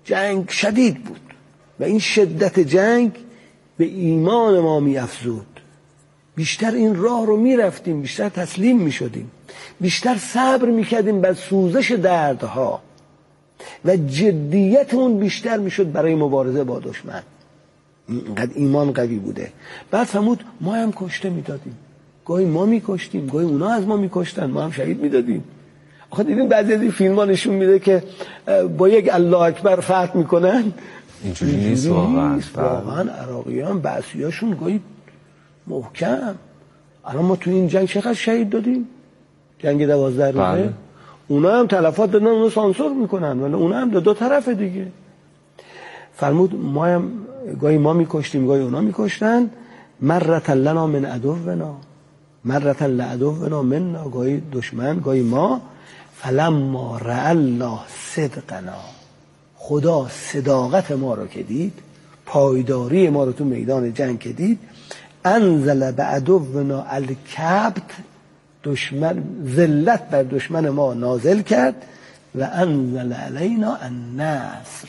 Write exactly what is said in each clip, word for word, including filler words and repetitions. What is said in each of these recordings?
جنگ شدید بود و این شدت جنگ به ایمان ما می افزود. بیشتر این راه رو می رفتیم، بیشتر تسلیم می شدیم، بیشتر صبر می کردیم بر سوزش دردها و جدیتمون بیشتر می شد برای مبارزه با دشمن. اینقدر ایمان قوی بوده. بعد فرمود ما هم کشته می دادیم، گاهی ما می کشتیم، گاهی اونا از ما می کشتن، ما هم شهید می دادیم. آخه دیدیم بعضی از این فیلم ها نشون میده که با یک الله اکبر فتح میکنن. اینجوری نیست واقعا. واقعا عراقیان بعضیاشون گاهی محکم. الان ما تو این جنگ چقدر شهید دادیم؟ جنگ دوازده روزه. بله. اونا هم تلفات دادن، اونا سانسور میکنن، ولی اونا هم دو, دو طرف دیگه. فرمود ما هم گاهی ما میکشتیم، گاهی اونا میکشتن. مرة لنا من عدونا مرة لعدونا منا، گاهی دشمن گاهی ما. فلما رأى الله صدقنا، خدا صداقت ما رو که دید، پایداری ما رو تو میدان جنگ که دید، انزل بعدونا الکبت، دشمن ذلت بر دشمن ما نازل کرد. و انزل علینا النصر،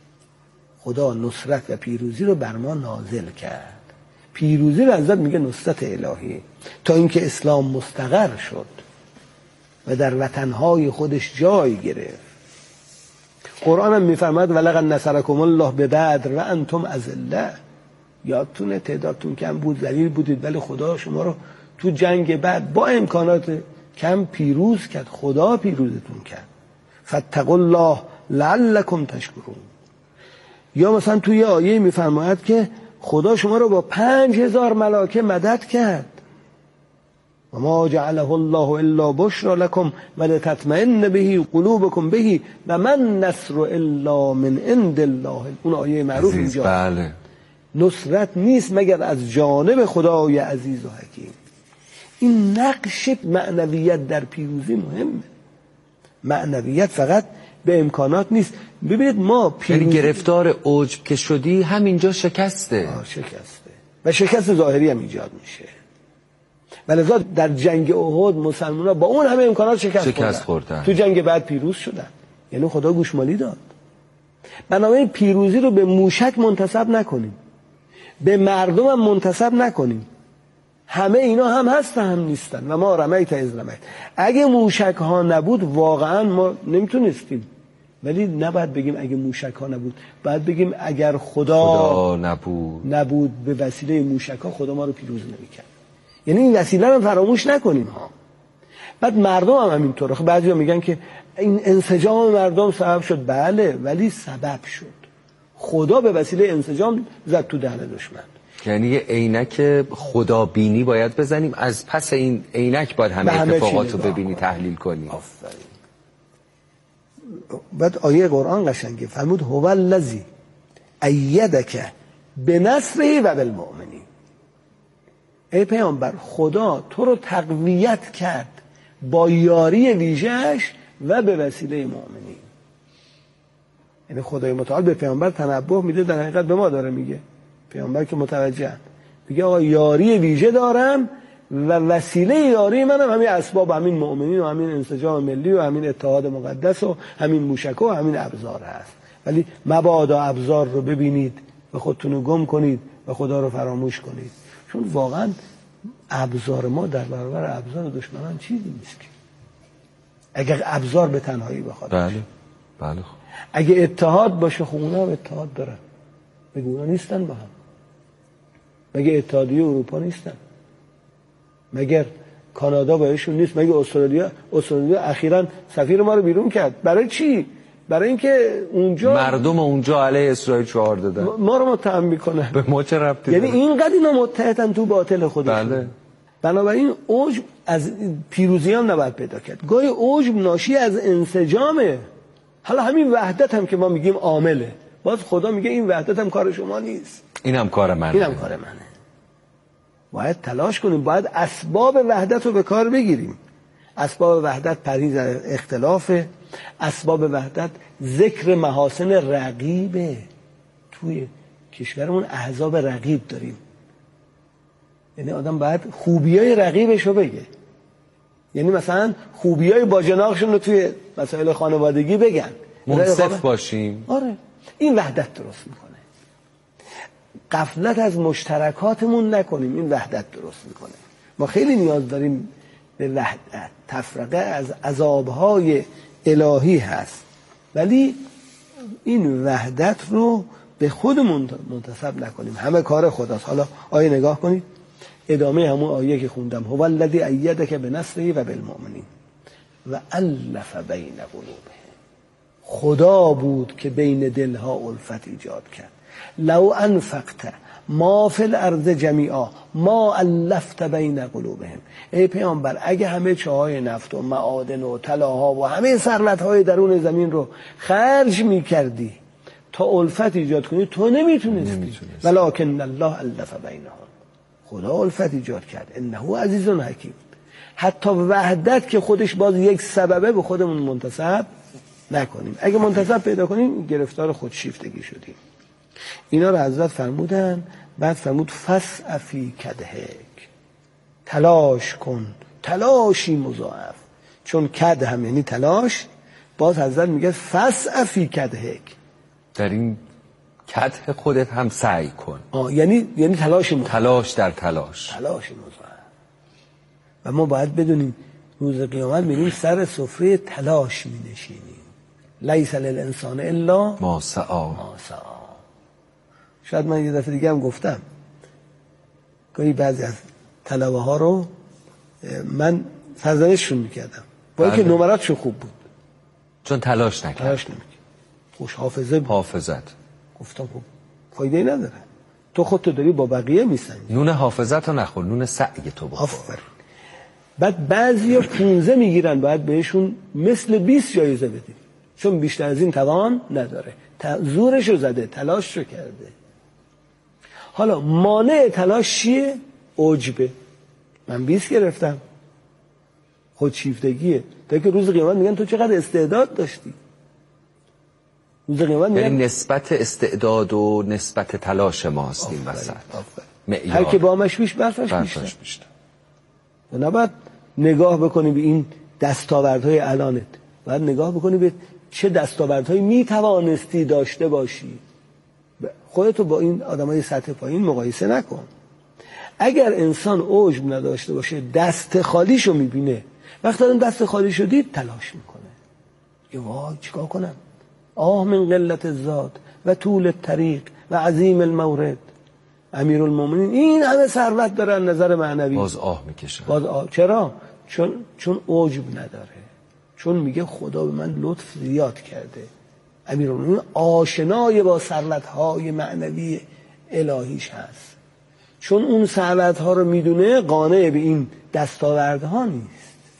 خدا نصرت و پیروزی رو بر ما نازل کرد. پیروزی رو ازت میگه نصرت الهی، تا اینکه اسلام مستقر شد و در وطنهای خودش جای گرفت. قرآن هم میفرماد ولقد نصرکم الله ببدر و انتم اذله. یادتونه تعدادتون کم بود، ذلیل بودید، ولی خدا شما رو تو جنگ بعد با امکانات کم پیروز کرد. خدا پیروزتون کرد. فاتقوا الله لعلکم تشکرون. یا مثلا توی آیه میفرماید که خدا شما رو با پنج هزار ملائکه مدد کرد. و ما جعله الله الا بشرا لكم ولتطمئن به قلوبكم به و من نصر الا من عند الله. اون آیه معروف اینجا. بله. نصرت نیست مگر از جانب خدای عزیز و حکیم. این نقش معنویت در پیروزی مهمه. معنویت فقط به امکانات نیست. ببینید ما پیروزی... یعنی گرفتار عجب که شدی همینجا شکسته. آه شکسته و شکست ظاهری هم ایجاد میشه. ولذا در جنگ احد مسلمان‌ها با اون همه امکانات شکست, شکست خوردن. خوردن. تو جنگ بعد پیروز شدن. یعنی خدا گوشمالی داد. بنابراین پیروزی رو به موشک منتسب نکنیم، به مردم هم منتسب نکنیم. همه اینا هم هستن هم نیستن. و ما رمیت از رمیت. اگه موشک ها نبود واقعا ما نمیتونستیم. ولی نباید بگیم اگه موشک ها نبود، باید بگیم اگر خدا, خدا نبود نبود به وسیله موشک ها خدا ما رو پیروز نمیکرد. یعنی این وسیله رو فراموش نکنیم ها. بعد مردم هم همینطوره. خب بعضیا میگن که این انسجام مردم سبب شد. بله، ولی سبب شد. خدا به وسیله انسجام زد تو دهن دشمن. یعنی یه عینک خدابینی باید بزنیم، از پس این عینک باید همه, همه اتفاقات رو ببینی تحلیل کنی. آفرین. بعد آیه قرآن قشنگه فرمود هو الذی ایدک بنصره و بالمؤمنین. ای پیامبر خدا تو رو تقویت کرد با یاری ویژه‌اش و به وسیله مؤمنین. یعنی خدای متعال به پیامبر تنبه میده، در حقیقت به ما داره میگه. پیامبر که متوجه میگه آقا یاری ویژه دارم و وسیله یاری منم همین اسباب، همین مؤمنین و همین انسجام ملی و همین اتحاد مقدس و همین موشک و همین ابزار هست. ولی مبادا ابزار رو ببینید و خودتون رو گم کنید و خدا رو فراموش کنید، چون واقعا ابزار ما در برابر ابزار دشمنان چیزی نیست. که اگر ابزار به تنهایی بخواد بله بله اگه اتحاد باشه، خب اونا هم اتحاد دارن. مگه اونا نیستن با هم؟ مگه اتحادیه اروپا نیستن؟ مگر کانادا بایشون نیست؟ مگه استرالیا استرالیا اخیراً سفیر ما رو بیرون کرد. برای چی؟ برای اینکه اونجا مردم اونجا علیه اسرائیل شعار دادن، ما رو متهم میکنن. به ما چه ربطی یعنی داره؟ اینقدر اینا متحدن تو باطل خودشون. بله. بنابراین عجب از پیروزیان نباید پیدا کرد. گاهی عجب ناشی از انسجامه. حالا همین وحدت هم که ما میگیم عامله، باز خدا میگه این وحدت هم کار شما نیست، اینم کار منه. اینم کار منه. باید تلاش کنیم، باید اسباب وحدت رو به کار بگیریم. اسباب وحدت پرهیز از اختلاف، اسباب وحدت ذکر محاسن رقیبه. توی کشورمون احزاب رقیب داریم. یعنی آدم باید خوبیای رقیبش رو بگه. یعنی مثلا خوبیای باجناقشون رو توی مسائل خانوادگی بگن، منصف باشیم. آره. این وحدت درست میکنه. غفلت از مشترکاتمون نکنیم، این وحدت درست میکنه. ما خیلی نیاز داریم به وحدت. تفرقه از عذابهای الهی هست، ولی این وحدت رو به خودمون منتسب نکنیم. همه کار خداست. حالا آیه نگاه کنید، ادامه همون آیه که خوندم، هو الذی ایدک بنصره و بالمؤمنین و الف بین قلوبهم. خدا بود که بین دلها الفت ایجاد کرد. لو انفقت ما فی الارض جمیعا ما الفت بین قلوبهم. ای پیامبر، اگه همه چاهای نفت و معادن و طلاها و همه ثروت‌های درون زمین رو خرج می‌کردی تا الفت ایجاد کنی، تو نمیتونستی. ولکن الله الف بینهم. خدا الفت ایجاد کرد. انه عزیز حکیم. حتی وحدت که خودش باز یک سببه به خودمون منتسب نکنیم. اگه منتسب پیدا کنیم گرفتار خودشیفتگی شدیم. اینا رو حضرت فرمودن. بعد فرمود فسع فی کدهک، تلاش کن، تلاشی مضاعف. چون کد هم یعنی تلاش، باز حضرت میگه فسع فی کدهک، در این کده خودت هم سعی کن. آه یعنی یعنی تلاش مضاعف. تلاش در تلاش تلاش مضاعف. و ما باید بدونیم روز قیامت میریم سر سفره تلاش مینشینیم. لیس للانسان الا ما سعی. ما سعی. شاید من یه دفعه دیگه هم گفتم، گاهی بعضی از طلبه ها رو من سرزنششون میکردم با اینکه نمراتشون خوب بود، چون تلاش نکرد. تلاش نمیکرد. خوش حافظه بود. حافظت. گفتم خب فایده ای نداره، تو خودت داری با بقیه میسنجی. نون حافظت رو نخور، نون سعی تو بخور. آفرین. بعد بعضیا پونزده میگیرن، باید بهشون مثل بیست جایزه بدیم، چون بیشتر از این توان نداره. زورشو زده، تلاششو کرده. حالا مانع تلاش چیه؟ عجبه. من بیست گرفتم، خودشیفتگیه. تا که روز قیامت میگن تو چقدر استعداد داشتی. روز قیامت میگن یعنی نسبت استعداد و نسبت تلاش ماست این وسط. هر که با مشویش برفش بیشتر. و نباید نگاه بکنی به این دستاوردهای الانت، باید نگاه بکنی به چه دستاوردهایی میتوانستی داشته باشی. خودتو با این آدمای سطح پایین مقایسه نکن. اگر انسان عجب نداشته باشه، دست خالیشو میبینه، وقتی اون دست خالی شدید تلاش میکنه. یه وای چیکار کنم؟ آه من قلت الزاد و طول الطریق و عظیم المورد. امیرالمومنین این همه ثروت داره، نظر معنوی باز آه میکشه. باز آه. چرا؟ چون چون عجب نداره، چون میگه خدا به من لطف زیاد کرده. امیرالمومنین آشنای با ثروت‌های معنوی الهیش هست، چون اون ثروت‌ها رو میدونه قانع به این دستاوردها نیست.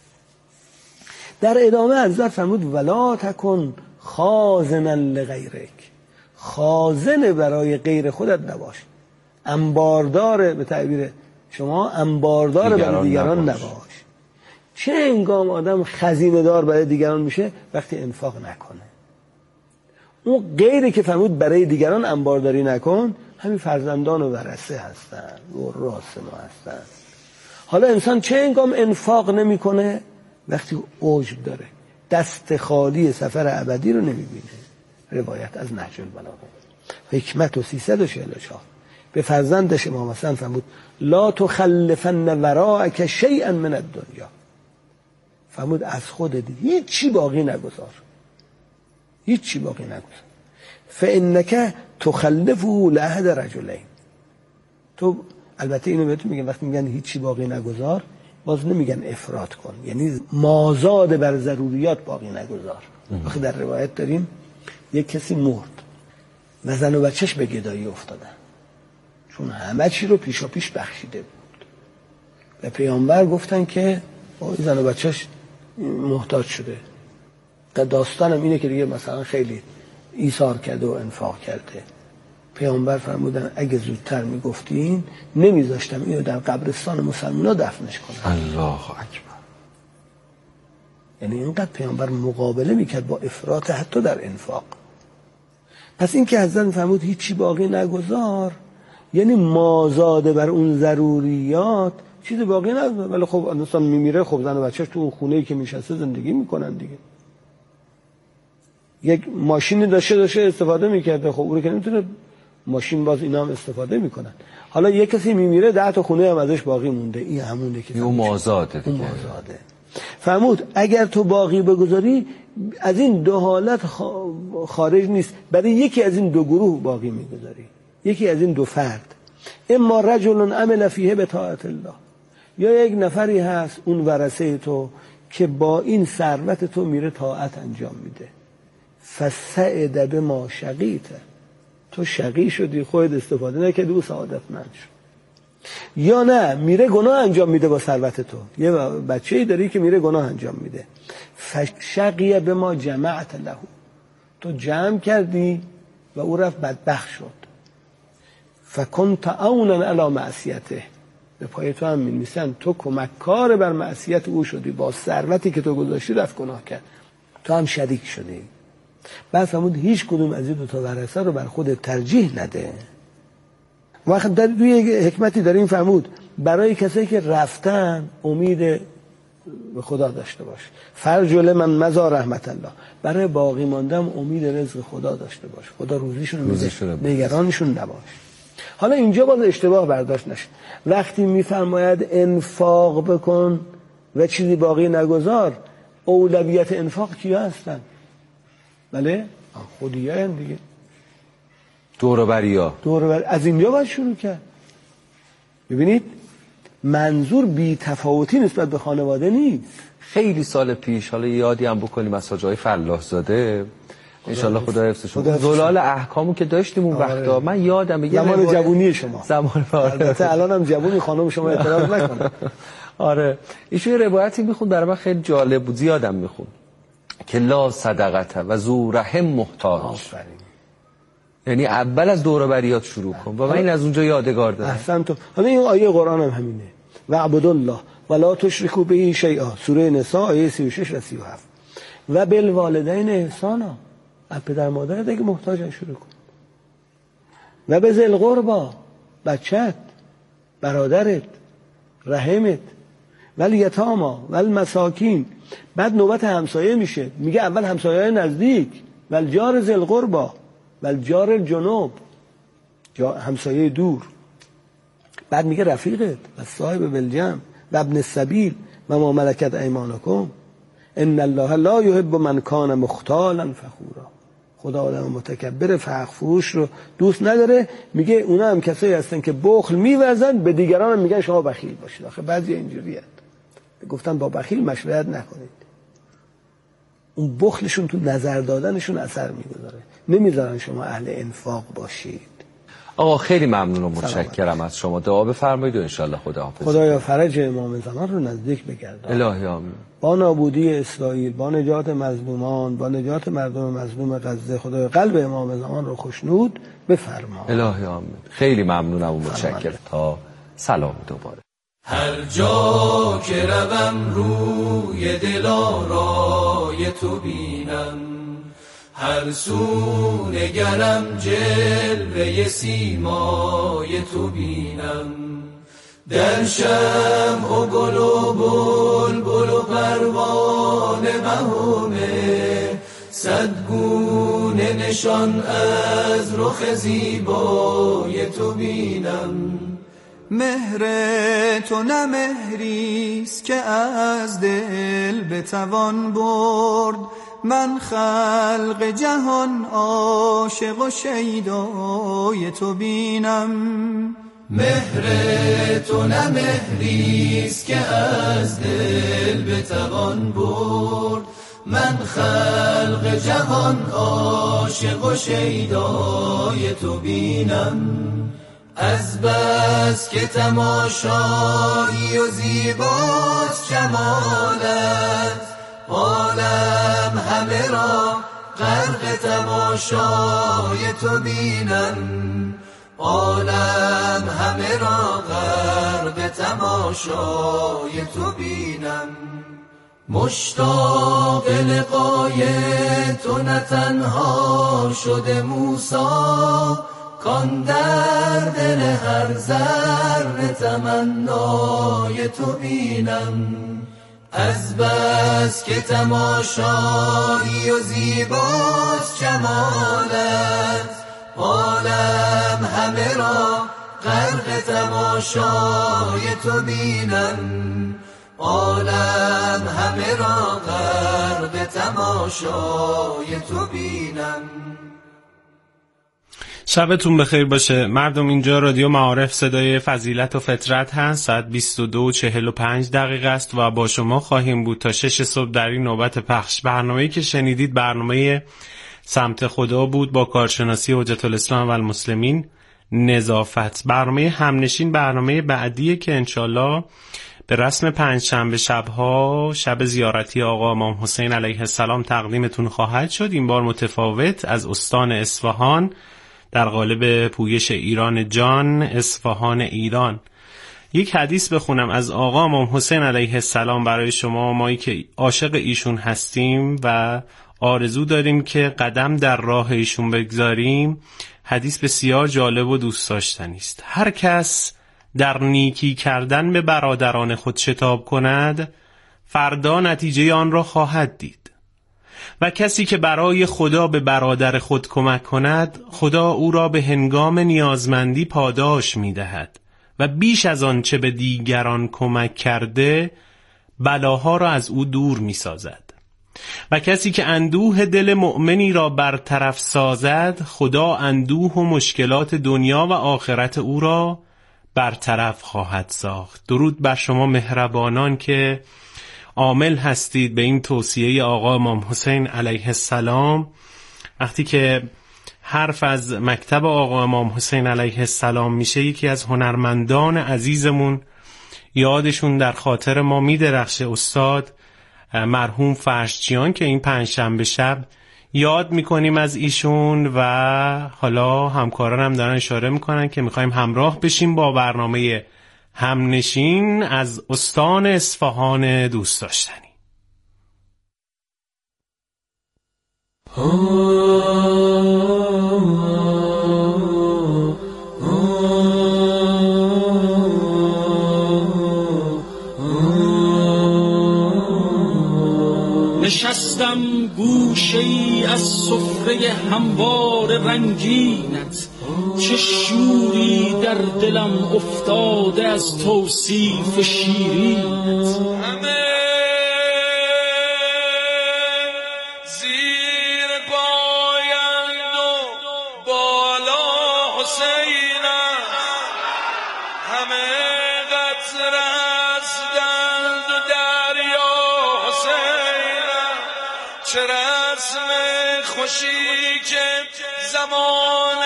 در ادامه حضرت فرمود ولا تکن خازنا لغیرک. خازن برای غیر خودت نباش، انباردار، به تعبیر شما انباردار دیگران برای دیگران نباش. نباش. چه هنگام آدم خزینه دار برای دیگران میشه؟ وقتی انفاق نکنه. اون غیری که فرمود برای دیگران انبارداری نکن، همین فرزندان و ورثه هستن، وراث ما هستن. حالا انسان چه هنگام انفاق نمیکنه؟ وقتی عجب داره، دست خالی سفر ابدی رو نمیبینه. روایت از نهج البلاغه حکمت و سیصد و چهل و چهار. به فرزندش امام حسن فرمود لا تخلفن وراءک شیئا من الدنیا. فرمود از خودت هیچ چی باقی نگذار، هیچ چی باقی نگذار. فانک تخلفه لأحد رجلین. تو البته اینو بهتون میگن وقتی میگن هیچ چی باقی نگذار، باز نمیگن افراط کن، یعنی مازاد بر ضروریات باقی نگذار. وقتی در روایت داریم یک کسی مرد و زن و بچهش به گدایی افتادن، چون همه چی رو پیشا پیش بخشیده بود. به پیامبر گفتن که زن و بچهش محتاج شده. داستانم اینه که دیگه مثلا خیلی ایثار کرده و انفاق کرده. پیامبر فرمودن اگه زودتر میگفتین نمیذاشتم اینو در قبرستان مسلمان‌ها دفنش کنن. الله اکبر. یعنی اینقدر پیامبر مقابله میکرد با افراط حتی در انفاق. پس این که حضرت فرمود هیچی باقی نگذار، یعنی مازاده بر اون ضروریات چیزی باقی نگذار. ولی خب انسان میمیره، خب زن و بچه‌اش تو اون خونه‌ای که میشسته زندگی میکنن دیگه. یک ماشینی داشته داشته استفاده میکرده، خب اون که نمیتونه ماشین باز اینا هم استفاده میکنن. حالا یک کسی میمیره ده تا خونه هم ازش باقی مونده، این همونه که اون مازاده دیگه. اون مازاده. فرمود اگر تو باقی بگذاری از این دو حالت خارج نیست، برای یکی از این دو گروه باقی میگذاری، یکی از این دو فرد، اما رجل عمل فیه بطاعت الله، یا یک نفری هست اون ورثه تو که با این ثروت تو میره طاعت انجام میده، فسعد بما شقیت، تو شقی شدی، خودت استفاده نکردی، او سعادتمند شد. یا نه میره گناه انجام میده با ثروت تو، یه بچه‌ای داری که میره گناه انجام میده، فشقی بما جمعت له، تو جمع کردی و او رفت بدبخت شد. فکنت عونا علی معصیته، به پای تو هم می‌نویسن تو کمککار بر معصیت او شدی، با ثروتی که تو گذاشتی رفت گناه کرد، تو هم شریک شدی. بعد فرمود هیچ کدوم از این دو تا ورثه رو بر خود ترجیح نده. وقت در دوی حکمتی در این فرمود برای کسایی که رفتن امید به خدا داشته باش، فرجل من مزار رحمت الله، برای باقی ماندم امید رزق خدا داشته باش، خدا روزیشون میده، نگرانشون نباش. حالا اینجا باز اشتباه برداشت نشه، وقتی میفرماید انفاق بکن و چیزی باقی نگذار، اولویت انفاق کیا هستن؟ بله خودیه هم دیگه، دوروبریا، دوروبر از اینجا باید شروع کرد. ببینید منظور بی تفاوتی نسبت به خانواده نیست. خیلی سال پیش، حالا یادی هم بکنیم از حاج آقای فلاح زاده، انشالله خدا حفظشون، زلال احکامو که داشتیم اون وقتا، من یادم زمان جوونی شما، زمان البته الان هم جوونی خانم شما اعتراض نکنه. آره ایشون یه روایتی میخوند برای من خیلی جالب بود، زیادم میخوند که لا صدقته و ذو رحم محتاج. آفرین. یعنی اول از دور و بریات شروع کن و من این از اونجا یادگار دارم. احسن تو. حالا این آیه قرآن هم همینه، و اعبدوا الله ولا تشرکوا به شیئا، سوره نساء آیه سی و شش و سی و هفت. و بالوالدین احسانا، از پدر مادرت دیگه محتاجن شروع کن. و به ذی القربا، بچت، برادرت، رحمت، والیتاما والمساکین. بعد نوبت همسایه میشه، میگه اول همسایه نزدیک، والجار ذی القربا والجار الجنوب، همسایه دور. بعد میگه رفیقت و صاحب بالجنب و ابن السبیل و ما ملکت ایمانکم ان الله لا یحب من کان مختالا فخورا. خدا آدم متکبر فخر فروش رو دوست نداره. میگه اونا هم کسایی هستن که بخل میورزن، به دیگران هم میگن شما بخیل باشید. آخه بعضی اینجوریه، گفتن با بخیل مشورت نکنید، اون بخلشون تو نظر دادنشون اثر میگذاره، نمیذارن شما اهل انفاق باشید. آقا خیلی ممنون و متشکرم از شما، دعا بفرمایید و انشالله خدا حافظ. خدایا فرج امام زمان رو نزدیک بگردان. الهی آمین. با نابودی اسرائیل، با نجات مظلومان، با نجات مردم مظلوم غزه، خدایا قلب امام زمان رو خوشنود بفرما. الهی آمین. خیلی ممنونم و متشکرم. تا سلام دوباره. هر جا که روم روی دلارای تو بینم، هر سو نگرم جلوه سیمای تو بینم. در شمع و گل و بلبل و پروانه مهمه، صد گونه نشان از رخ زیبای تو بینم. مهر تو نه مهریست که از دل بتوان برد، من خلق جهان عاشق و شیدای تو بینم. مهر تو نه مهریست که از دل بتوان برد، من خلق جهان عاشق و شیدای تو بینم. از بس که تماشایی و زیباست جمالت، عالم همه را غرق تماشای تو بینم. عالم همه را غرق تماشای تو بینم. مشتاق لقای تو نه تنها شده موسی، کان در دل هر ذره تمنای تو بینم. از بس که تماشایی و زیباست جمالت، عالم همه را غرق تماشای تو بینن، عالم همه را غرق تماشای تو بینن. شبتون بخیر باشه مردم. اینجا رادیو معارف صدای فضیلت و فطرت هست. ساعت بیست و دو و چهل و پنج دقیقه است و با شما خواهیم بود تا شش صبح در این نوبت پخش. برنامه‌ای که شنیدید برنامه سمت خدا بود با کارشناسی حجت الاسلام و المسلمین نظافت. برنامه همنشین برنامه بعدیه که انشالله به رسم پنج شنبه شبها شب زیارتی آقا امام حسین علیه السلام تقدیمتون خواهد شد. این بار متفاوت از استان اصفهان در قالب پویش ایران جان، اصفهان ایران. یک حدیث بخونم از آقا امام حسین علیه السلام برای شما، مایی که عاشق ایشون هستیم و آرزو داریم که قدم در راه ایشون بگذاریم. حدیث بسیار جالب و دوست داشتنی است. هر کس در نیکی کردن به برادران خود شتاب کند، فردا نتیجه آن را خواهد دید. و کسی که برای خدا به برادر خود کمک کند، خدا او را به هنگام نیازمندی پاداش می دهد و بیش از آن چه به دیگران کمک کرده بلاها را از او دور می سازد. و کسی که اندوه دل مؤمنی را برطرف سازد، خدا اندوه و مشکلات دنیا و آخرت او را برطرف خواهد ساخت. درود بر شما مهربانان که عامل هستید به این توصیه آقا امام حسین علیه السلام. وقتی که حرف از مکتب آقا امام حسین علیه السلام میشه، یکی از هنرمندان عزیزمون یادشون در خاطر ما میدرخشه، استاد مرحوم فرشچیان که این پنجشنبه شب یاد میکنیم از ایشون و حالا همکاران هم دارن اشاره میکنن که میخوایم همراه بشیم با برنامه همنشین از استان اصفهان دوست داشتنی. نشستم گوشه‌ای از سفره هموار رنگینت، چه شوری در دلم افتاده از توصیف شیرینت. همه زیر پایند و بالا حسینت، همه قطره از گرد و دریا حسینت. چه رسم خوشی که زمان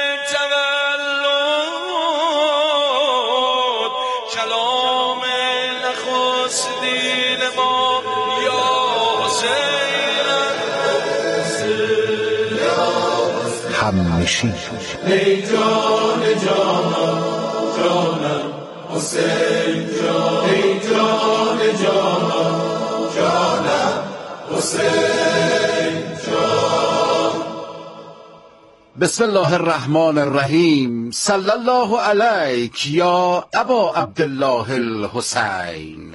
تولد کلام نخستین ما یا حسین. همنشین. ای جان جانم جانم حسین جان، ای جان جانم جانم حسین جان. بسم الله الرحمن الرحیم. صلی الله علیک یا ابا عبدالله الحسین.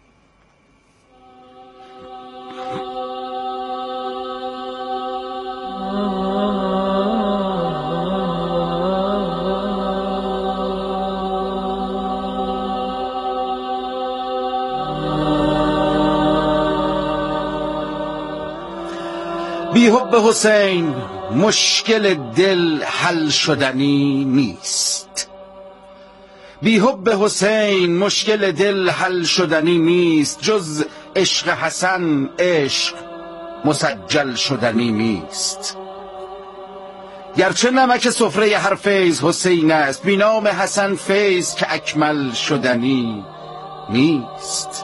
بی حب حسین مشکل دل حل شدنی نیست. بی حب حسین مشکل دل حل شدنی نیست. جز عشق حسن عشق مسجل شدنی نیست. گرچه نمک سفره هر فیض حسین است، بی نام حسن فیض که اکمل شدنی نیست.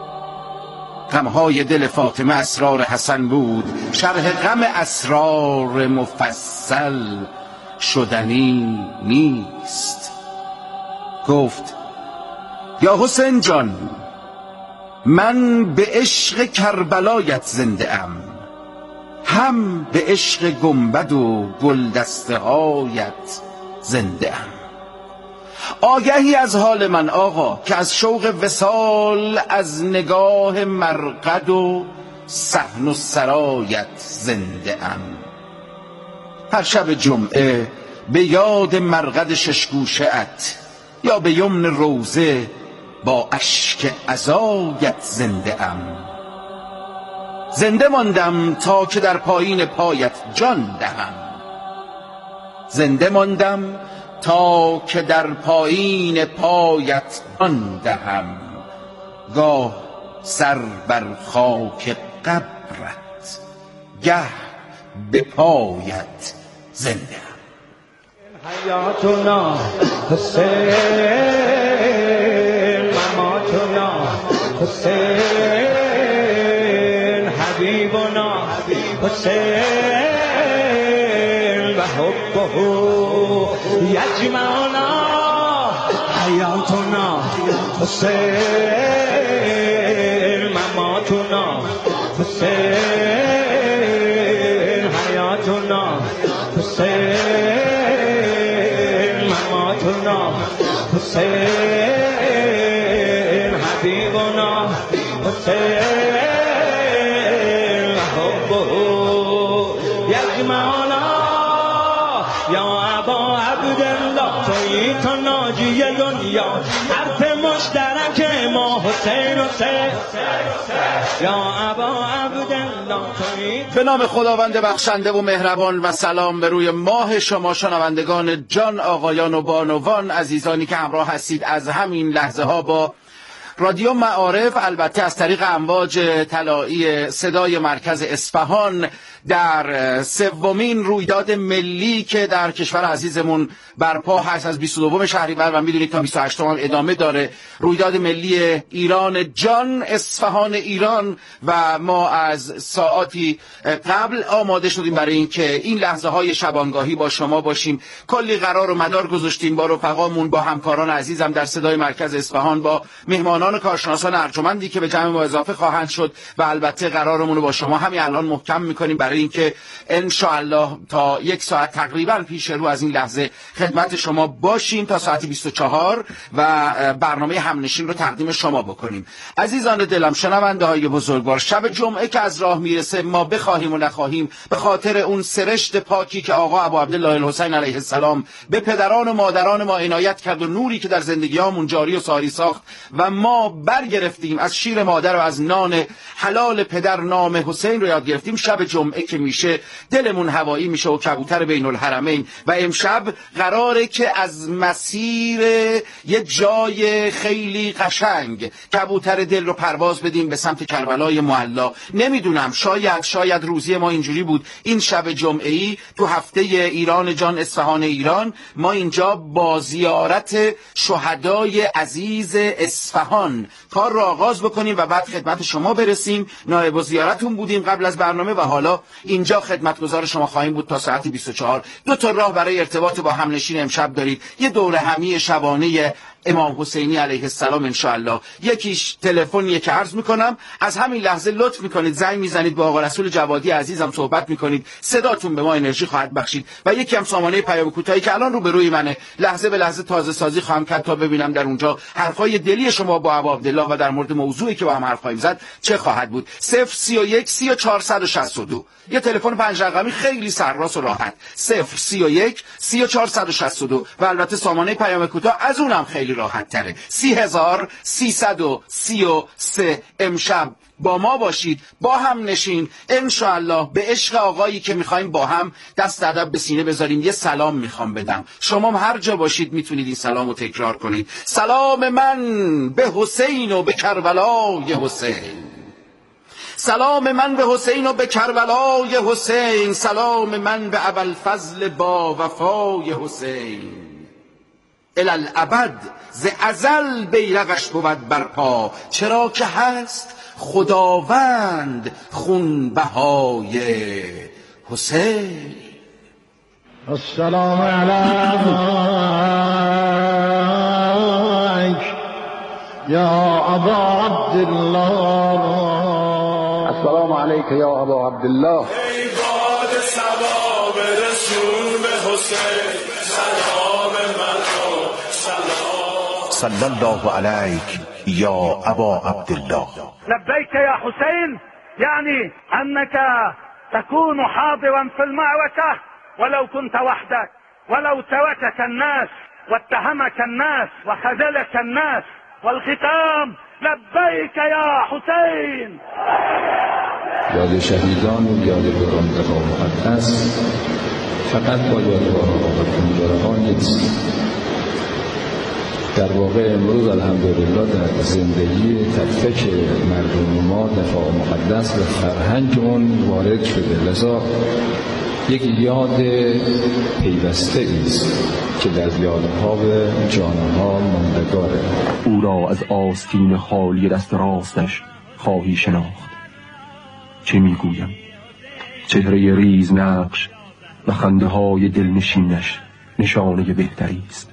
غمهای دل فاطمه اسرار حسن بود، شرح غم اسرار مفصل شدنی نیست. گفت یا حسین جان، من به عشق کربلایت زنده ام، هم به عشق گنبد و گلدسته هایت زنده ام. آگهی از حال من آقا که از شوق وصال از نگاه مرقد و صحن و سرایت زنده ام. هر شب جمعه به یاد مرقد ششگوشه ات یا به یمن روزه با اشک عزایت زنده ام. زنده ماندم تا که در پایین پایت جان دهم. زنده ماندم تا که در پایین پایت جان دهم. گاه سر بر خاک قبرت گه به پایت زنده ام. حیاتنا حسین مماتنا حسین حبیبنا حسین و حبه یجمعنا. حیاتنا حسین مماتنا حسین حیاتنا حسین مماتنا حسین حبیبنا حسین حبه یجمعنا. یا ابا عبدالله تویی تو ناجی دنیا. حرف مشترک ما حسین حسین. یا ابا عبدالله تویی. به نام خداوند بخشنده و مهربان و سلام به روی ماه شما شنوندگان جان، آقایان و بانوان، عزیزانی که همراه هستید از همین لحظه ها با رادیو معارف، البته از طریق امواج طلایی صدای مرکز اصفهان، در سومین رویداد ملی که در کشور عزیزمون برپا هست از بیست و دوم شهریور و میدونید تا بیست و هشتم هم ادامه داره. رویداد ملی ایران جان، اصفهان ایران، و ما از ساعاتی قبل آماده شدیم برای اینکه این لحظه های شبانگاهی با شما باشیم. کلی قرار و مدار گذاشتیم با رفقامون، با همکاران عزیزم در صدای مرکز اصفهان، با مهمانان کارشناسان ارجمندی که به جمع ما اضافه خواهند شد، و البته قرارمون رو با شما همین الان محکم میکنیم برای اینکه ان شاء الله تا یک ساعت تقریبا پیش رو از این لحظه خدمت شما باشیم تا ساعت بیست و چهار و برنامه همنشین رو تقدیم شما بکنیم. عزیزان دلم، شنونده های بزرگوار، شب جمعه که از راه میرسه، ما بخواهیم و نخواهیم به خاطر اون سرشت پاکی که آقا ابو عبدالله الحسین علیه السلام به پدران و مادران ما عنایت کرد و نوری که در زندگیامون جاری و ساری ساخت و ما برگرفتیم از شیر مادر و از نان حلال پدر، نام حسین رو یاد گرفتیم. شب جمعه که میشه دلمون هوایی میشه و کبوتر بین الحرمین، و امشب قراره که از مسیر یه جای خیلی قشنگ کبوتر دل رو پرواز بدیم به سمت کربلای معلا. نمیدونم، شاید شاید روزی ما اینجوری بود این شب جمعه ای تو هفته ایران جان، اصفهان ایران، ما اینجا با زیارت شهدای عزیز اصفهان کار رو آغاز بکنیم و بعد خدمت شما برسیم. نایب زیارتون بودیم قبل از برنامه و حالا اینجا خدمتگزار شما خواهیم بود تا ساعت بیست و چهار. دو تا راه برای ارتباط با همنشین امشب دارید. یه دوره همی شبانه امام حسینی علیه السلام انشاءالله، یکیش تلفنیه که عرض میکنم از همین لحظه لطف میکنید زنگ میزنید با آقا رسول جوادی عزیزم صحبت میکنید، صداتون به ما انرژی خواهد بخشید. و یکی هم سامانه پیام کوتاهی که الان رو به روی منه، لحظه به لحظه تازه سازی خواهم کرد تا ببینم در اونجا حرفای دلی شما با ابو عبدالله و در مورد موضوعی که با هم حرف خواهیم زد چه خواهد بود. صفر سی و یک سی و چهارصد و شصت و دو، یه تلفن پنج رقمی خیلی سرراست و راحت، صفر سی و یک سی و چهارصد و شصت و دو، و البته سامانه پیام کوتاه از اونم خیلی راحت تره، سی هزار سیصد و سی و سه. امشب با ما باشید، با هم نشین انشاءالله به عشق آقایی که میخوایم با هم دست ادب به سینه بذاریم. یه سلام میخوام بدم، شما هم هر جا باشید میتونید این سلام رو تکرار کنید. سلام من به حسین و به کربلای حسین، سلام من به حسین و به کربلای حسین، سلام من به ابوالفضل با وفای حسین. الالابد ز ازل بیرقش بود برپا، چرا که هست خداوند خونبهای حسین. السلام علیک یا ابا عبدالله. السلام علیک یا ابا عبدالله. ای باد صبا برسون به حسین، سلام من و سلام صلی الله علیک یا ابا عبدالله. لبیک یا حسین، یعنی انك تكون حاضرا في المعركة ولو كنت وحدك، ولو تركك الناس واتهمك الناس وخذلك الناس. والختام لبیک یا حسین. یاد شهیدان و یاد بران دفاع مقدس فقط با یادگارها و کنجاره‌ها نیست. در واقع امروز الحمدلله در زندگی تک تک مردم ما دفاع مقدس و فرهنگ اون وارد شده، لذا یک یاد پیوسته است که در یادها و جانها ماندگاره. او را از آستین خالی دست راستش خواهی شناخت. چه میگویم؟ چهره ریز نقش و خنده های دلنشینش نشانه بهتری است.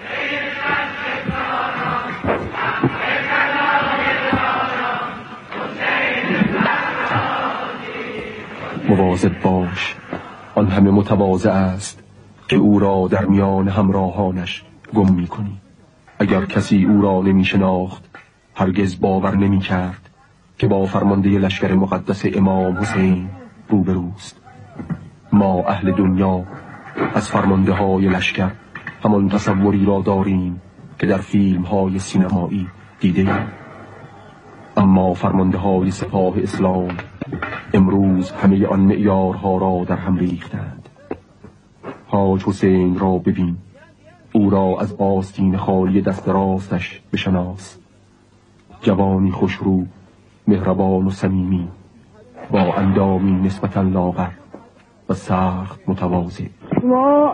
مواظب باش، آن همه متواضع است که او را در میان همراهانش گم می کنی. اگر کسی او را نمی شناخت هرگز باور نمی کرد که با فرمانده لشکر مقدس امام حسین روبروست. ما اهل دنیا از فرمانده های لشکر همان تصوری را داریم که در فیلم های سینمایی دیده ایم. اما فرمانده های سپاه اسلام امروز همه آن معیارها را در هم ریختند. حاج حسین را ببین، او را از آستین خالی دست راستش بشناس. جوانی خوشرو، مهربان و صمیمی، با اندامی نسبتا لاغر و سخت متواضع. شما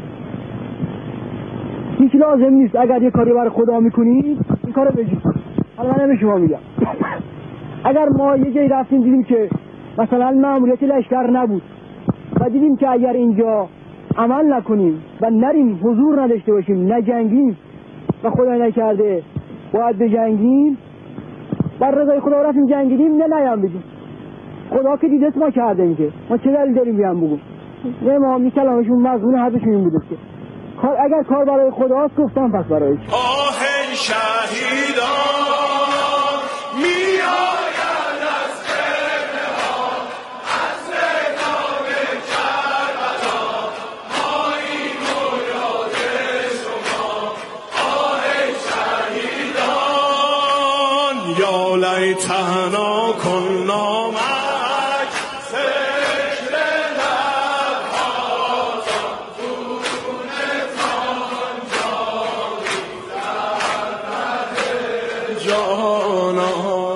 هیچ لازم نیست اگر یه کاری برای خدا میکنید این کارو بجید. حالا من به شما میگم اگر ما یه جایی رفتیم دیدیم که مثلا ماموریت لشکر نبود و دیدیم که اگر اینجا عمل نکنیم و نریم حضور نداشته باشیم نجنگیم و خدای نکرده باید بجنگیم بر رضای خدا رفتیم جنگیدیم نه نیام بگیم خدا که دیده ما کردیم که ما چه دلیل داریم بیام بگم نه ما می کلامشون مضمون حرفشون این بوده که کار اگر کار برای خداست گفتم پس برایش. آه شهیدان می آید از خیمه ها از میدان کربلا ماییم و یاد شما. آه شهیدان یا لیتنا کنا معک ذکر لبهات دونتان جانا.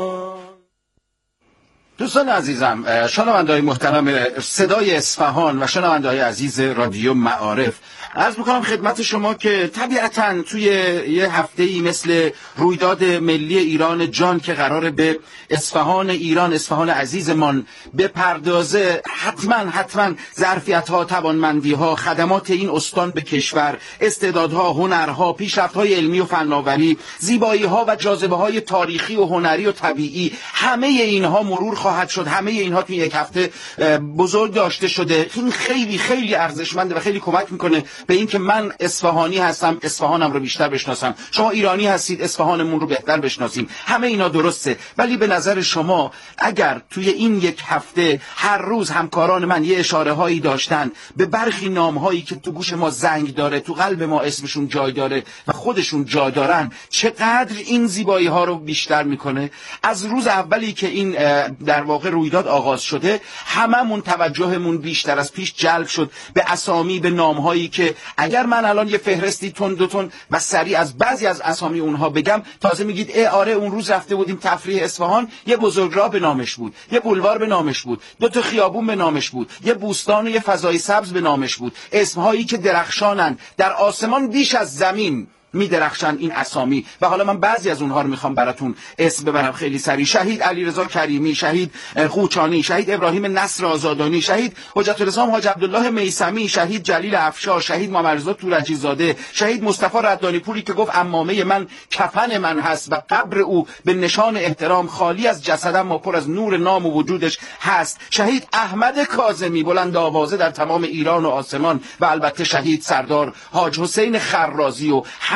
دوستان عزیزم، شنونده‌های محترم صدای اصفهان و شنونده‌های عزیز رادیو معارف، عرض میکنم خدمت شما که طبیعتاً توی یه هفته‌ای مثل رویداد ملی ایران جان که قراره به اصفهان ایران، اصفهان عزیزمان بپردازه، حتما حتما ظرفیت‌ها، توانمندی‌ها، خدمات این استان به کشور، استعدادها، هنرها، پیشرفت‌های علمی و فناوری، زیبایی‌ها و جاذبه‌های تاریخی و هنری و طبیعی، همه اینها مرور خواهد شد. همه اینها توی یک هفته بزرگ داشته شده. این خیلی خیلی ارزشمنده و خیلی کمک میکنه به این که من اصفهانی هستم، اصفهانم رو بیشتر بشناسم، شما ایرانی هستید، اصفهانمون رو بهتر بشناسیم. همه اینا درسته، ولی به نظر شما اگر توی این یک هفته هر روز همکاران من یه اشاره هایی داشتن به برخی نام هایی که تو گوش ما زنگ داره، تو قلب ما اسمشون جای داره و خودشون جا دارن، چقدر این زیبایی ها رو بیشتر میکنه. از روز اولی که این در واقع رویداد آغاز شده هممون توجهمون بیشتر از پیش جلب شد به اسامی، به نام هایی که اگر من الان یه فهرستی تون دو تون و سریع از بعضی از اسامی اونها بگم، تازه میگید ای آره اون روز رفته بودیم تفریح اصفهان، یه بزرگراه به نامش بود، یه بولوار به نامش بود، دو تا خیابون به نامش بود، یه بوستان و یه فضای سبز به نامش بود. اسمهایی که درخشانن در آسمان بیش از زمین می درخشن این اسامی. و حالا من بعضی از اونها رو میخوام براتون اسم ببرم خیلی سریع. شهید علیرضا کریمی، شهید قوچانی، شهید ابراهیم نصر آزادانی، شهید حجت الاسلام حاج عبدالله میثمی، شهید جلیل افشار، شهید محمد رضا تورجی زاده، شهید مصطفی ردانی پوری که گفت عمامه من کفن من هست و قبر او به نشان احترام خالی از جسدم و پر از نور نام و وجودش هست. شهید احمد کاظمی بلند آوازه در تمام ایران و آسمان، و البته شهید سردار حاج حسین خرازی و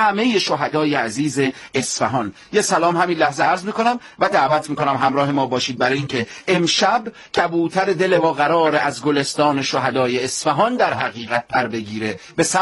همه شهدای عزیز اصفهان. یه سلام همین لحظه عرض میکنم و دعوت میکنم همراه ما باشید برای اینکه امشب کبوتر دل ما قرار از گلستان شهدای اصفهان در حقیقت پر بگیره. به